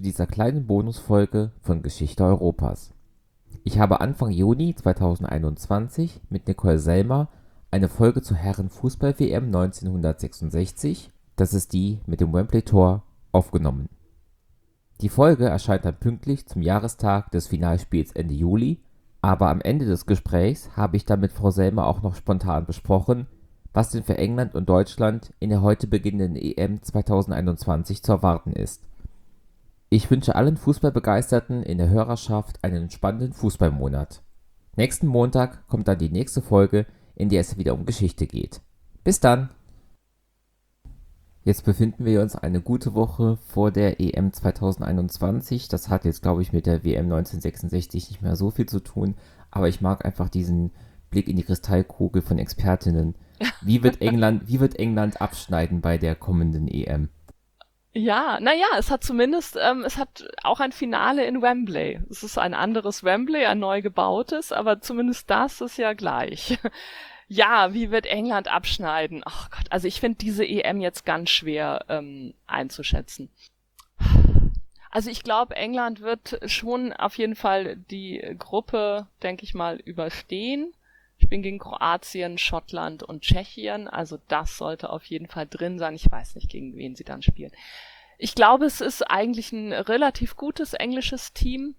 dieser kleinen Bonusfolge von Geschichte Europas. Ich habe Anfang Juni 2021 mit Nicole Selmer eine Folge zur Herren-Fußball-WM 1966, das ist die mit dem Wembley-Tor, aufgenommen. Die Folge erscheint dann pünktlich zum Jahrestag des Finalspiels Ende Juli, aber am Ende des Gesprächs habe ich dann mit Frau Selmer auch noch spontan besprochen, was denn für England und Deutschland in der heute beginnenden EM 2021 zu erwarten ist. Ich wünsche allen Fußballbegeisterten in der Hörerschaft einen spannenden Fußballmonat. Nächsten Montag kommt dann die nächste Folge, in der es wieder um Geschichte geht. Bis dann! Jetzt befinden wir uns eine gute Woche vor der EM 2021. Das hat jetzt, glaube ich, mit der WM 1966 nicht mehr so viel zu tun. Aber ich mag einfach diesen Blick in die Kristallkugel von Expertinnen. Wie wird England abschneiden bei der kommenden EM? Ja, naja, es hat zumindest, es hat auch ein Finale in Wembley. Es ist ein anderes Wembley, ein neu gebautes, aber zumindest das ist ja gleich. Ja, wie wird England abschneiden? Ach Gott, also ich finde diese EM jetzt ganz schwer einzuschätzen. Also ich glaube, England wird schon auf jeden Fall die Gruppe, denke ich mal, überstehen. Spielen gegen Kroatien, Schottland und Tschechien. Also das sollte auf jeden Fall drin sein. Ich weiß nicht, gegen wen sie dann spielen. Ich glaube, es ist eigentlich ein relativ gutes englisches Team.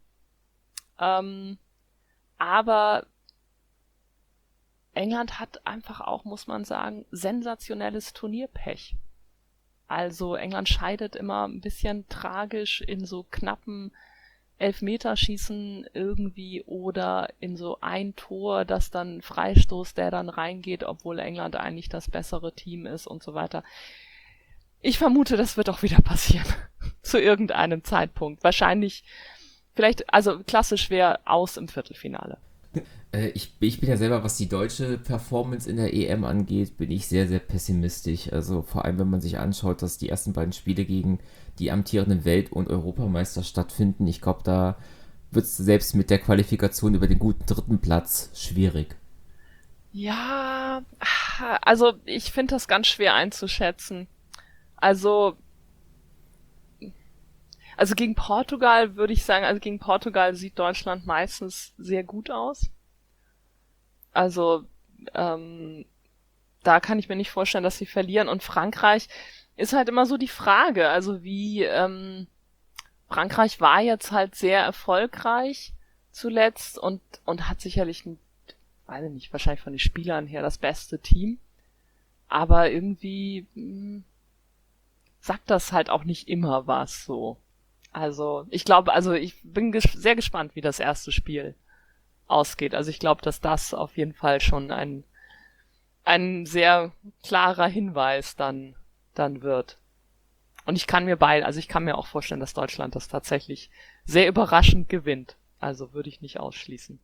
Aber England hat einfach auch, muss man sagen, sensationelles Turnierpech. Also England scheidet immer ein bisschen tragisch in so knappen Elfmeterschießen irgendwie oder in so ein Tor, das dann Freistoß, der dann reingeht, obwohl England eigentlich das bessere Team ist und so weiter. Ich vermute, das wird auch wieder passieren. Zu irgendeinem Zeitpunkt. Wahrscheinlich, vielleicht, also klassisch wäre aus im Viertelfinale. Ich bin ja selber, was die deutsche Performance in der EM angeht, bin ich sehr, sehr pessimistisch. Also vor allem, wenn man sich anschaut, dass die ersten beiden Spiele gegen die amtierenden Welt- und Europameister stattfinden. Ich glaube, da wird es selbst mit der Qualifikation über den guten dritten Platz schwierig. Ja, also ich finde das ganz schwer einzuschätzen. Also, also gegen Portugal würde ich sagen, also gegen Portugal sieht Deutschland meistens sehr gut aus. Also, ähm, da kann ich mir nicht vorstellen, dass sie verlieren. Und Frankreich ist halt immer so die Frage. Also Frankreich war jetzt halt sehr erfolgreich zuletzt und hat sicherlich weiß ich nicht, wahrscheinlich von den Spielern her das beste Team. Aber irgendwie sagt das halt auch nicht immer was so. Also ich glaube, also ich bin sehr gespannt, wie das erste Spiel ausgeht. Also ich glaube, dass das auf jeden Fall schon ein sehr klarer Hinweis dann wird. Und ich kann mir auch vorstellen, dass Deutschland das tatsächlich sehr überraschend gewinnt. Also würde ich nicht ausschließen.